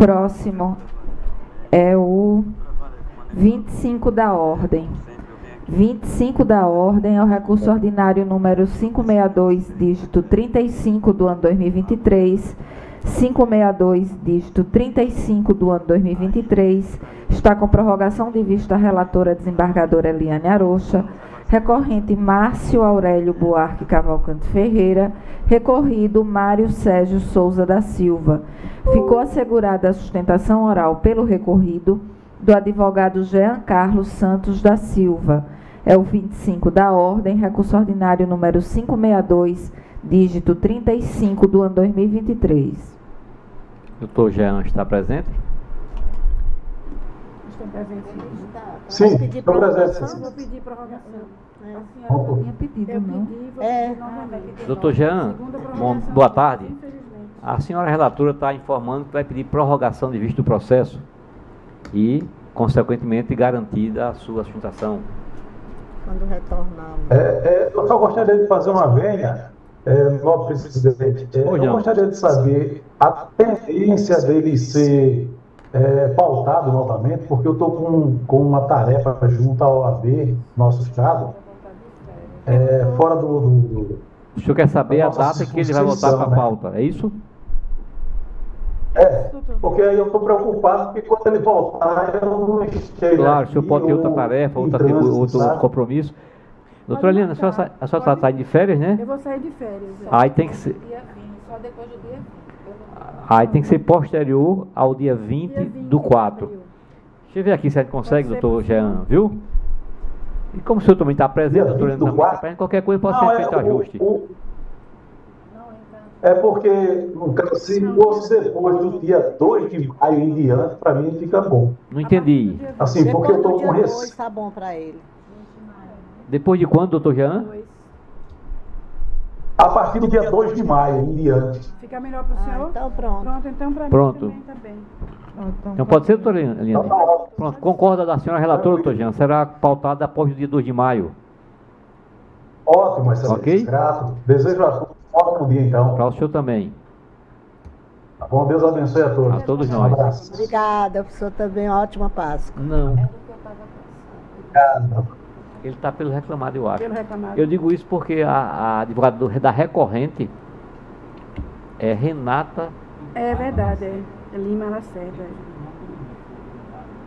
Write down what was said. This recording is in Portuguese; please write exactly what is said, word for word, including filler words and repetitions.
próximo é o vinte e cinco da ordem. vinte e cinco da ordem é o recurso ordinário número quinhentos e sessenta e dois, dígito trinta e cinco do ano dois mil e vinte e três, quinhentos e sessenta e dois, dígito trinta e cinco do ano dois mil e vinte e três, está com prorrogação de vista a relatora desembargadora Eliane Arocha, recorrente Márcio Aurélio Buarque Cavalcante Ferreira, recorrido Mário Sérgio Souza da Silva. Ficou assegurada a sustentação oral pelo recorrido do advogado Jean Carlos Santos da Silva. É o vinte e cinco da ordem, recurso ordinário número quinhentos e sessenta e dois, dígito trinta e cinco do ano dois mil e vinte e três. Doutor Jean está presente? Estou presente. Sim, estou presente. Vou pedir prorrogação. É. A senhora não tinha pedido, Eu não? pedi, vou É. pedir novamente. Doutor Jean, Segunda bom, prorrogação, boa tarde. infelizmente. A senhora relatora está informando que vai pedir prorrogação de vista do processo e, consequentemente, garantida a sua sustentação. Quando retornar. É, é, eu só gostaria de fazer uma venha, é, nobre presidente. É, Pois eu não. gostaria de saber a tendência dele ser é, pautado novamente, porque eu estou com, com uma tarefa junto à O A B, nosso estado, é, fora do, do, do. O senhor quer saber a Nossa data que ele vai voltar para a né? pauta, é isso? É, porque aí eu estou preocupado, porque quando ele voltar, eu não esteja. Claro, o senhor aqui pode ter ou outra tarefa, em outra, trânsito, outro sabe? compromisso. Doutora Eliana, a senhora, sa- a senhora está de férias, né? Eu vou sair de férias. é. Aí tem que ser, Dia vinte, só depois do dia vinte. aí tem que ser posterior ao dia vinte Dia vinte do de quatro. abril. Deixa eu ver aqui se a gente consegue, Pode ser doutor possível. Jean, viu? E como o senhor também está presente, Dia doutor vinte do Eliana, também está quatro? presente, qualquer coisa pode Não, ser é, feito o- ajuste. o- É porque, no caso, se fosse depois do dia dois de maio em diante, para mim fica bom. Não entendi. Assim, porque eu estou com dois receio. tá bom para ele. Depois de quando, doutor Jean? Dois. A partir do dia dois de maio em diante. Fica melhor para o Ah, senhor? então pronto. Pronto, então para mim Pronto. também está bem. Então pode ser, doutora Eliana? Então, tá ótimo. Pronto, concorda da senhora relatora, doutor Jean, será pautada após o dia dois de maio. Ótimo, excelente. Ok. Grato. Desejo a todos um ótimo dia, então. Para o senhor também, Tá bom? Deus abençoe a todos. a todos Um nós. abraço. Obrigada, professor, também. Ótima Páscoa. Não, Obrigado. ele está pelo reclamado, eu acho. Pelo reclamado. Eu digo isso porque a, a advogada do- da recorrente é Renata. É verdade, é. É Lima Lacerda.